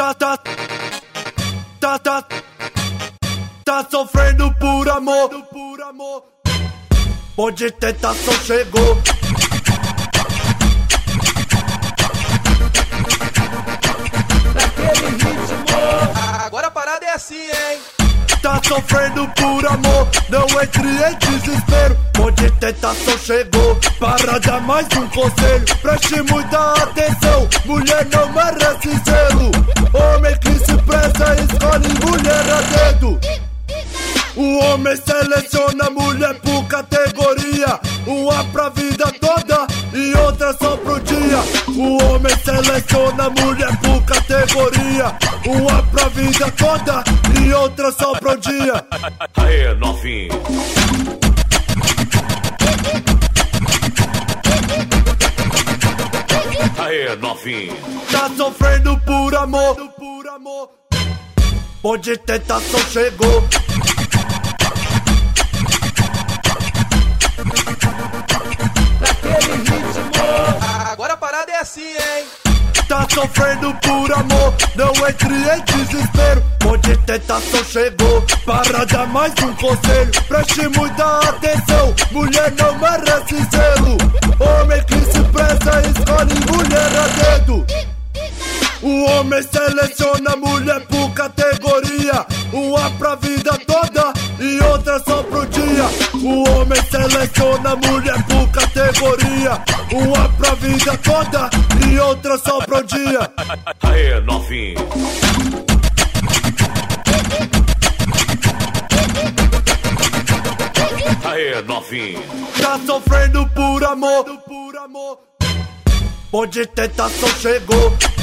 Tá sofrendo por amor. Onde tentação chegou. Naquele ritmo. Agora a parada é assim, hein? Tá sofrendo por amor, não entre em desespero. Onde tentação chegou, para dar mais um conselho. Preste muita atenção, mulher não merece zelo. Homem que se preza escolhe mulher a dedo. O homem seleciona mulher por categoria, uma pra vida toda e outra só pro dia. O homem seleciona mulher por categoria, uma pra vida toda e outra só pro dia. Aê, novinho. Aê, novinho. Tá sofrendo por amor. Onde tentação chegou. Naquele ritmo. Agora a parada é assim, hein? Tá sofrendo por amor, não entre em desespero. Onde tentação chegou, para dar mais um conselho. Preste muita atenção, mulher não merece zelo. Homem que se preza escolhe mulher a dedo. O homem seleciona mulher por categoria, uma pra vida toda e outra só pro dia. O homem seleciona mulher por categoria, uma pra vida toda e outra só pro dia. Aê, novinho. Aê, novinho. Tá sofrendo por amor. Onde tentação chegou.